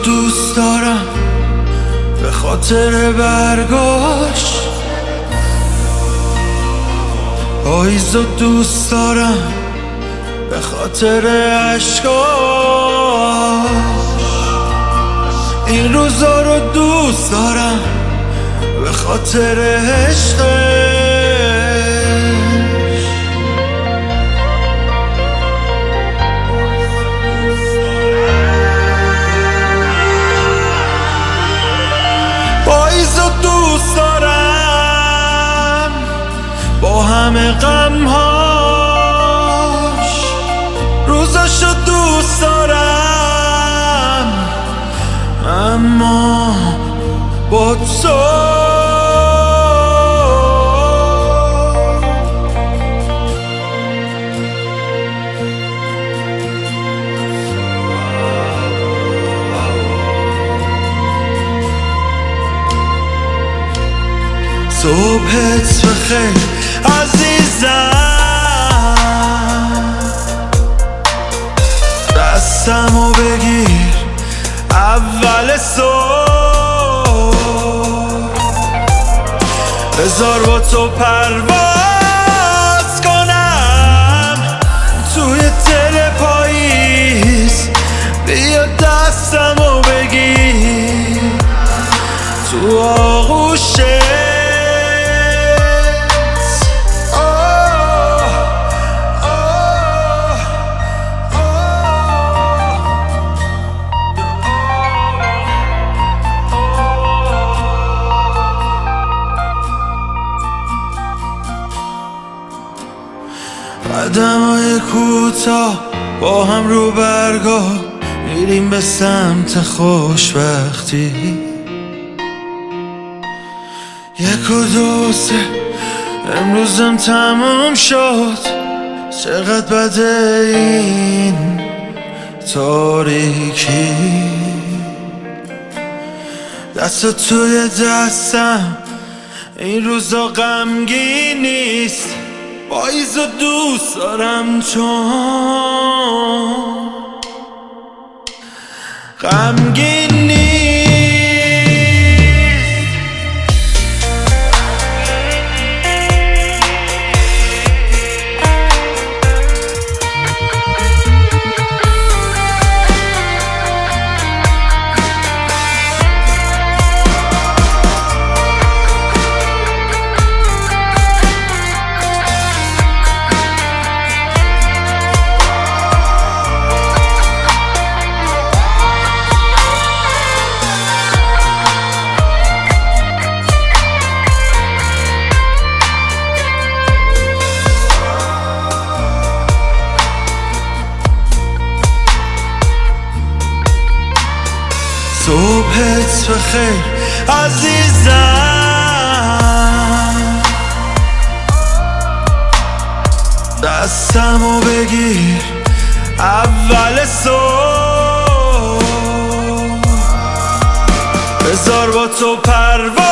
دوست دارم به خاطر برگاش، پاییزو دوست دارم به خاطر عشقاش، این روزا رو دوست دارم به خاطر عشقش. پاییزو دوست دارم با همه غمهاش، روزاشو دوست دارم اما با تو صبحت بخیر عزیزم، دستمو بگیر اول صبح، بذار با تو پرواز کنم توی دل پاییز، بیا دستمو بگیر تو آغوشت. قدمای کوتاه با هم رو برگاه، میریم به سمت خوشبختی. 1 و 2 3 امروزم تموم شد، چقدر بده این تاریکی. دست توی دستم این روزا غمگین نیست، پاییزو دوست دارم چون غمگین نیست. صبحت بخیر عزیزم، دستمو بگیر اول صبح، بذار با تو پرواز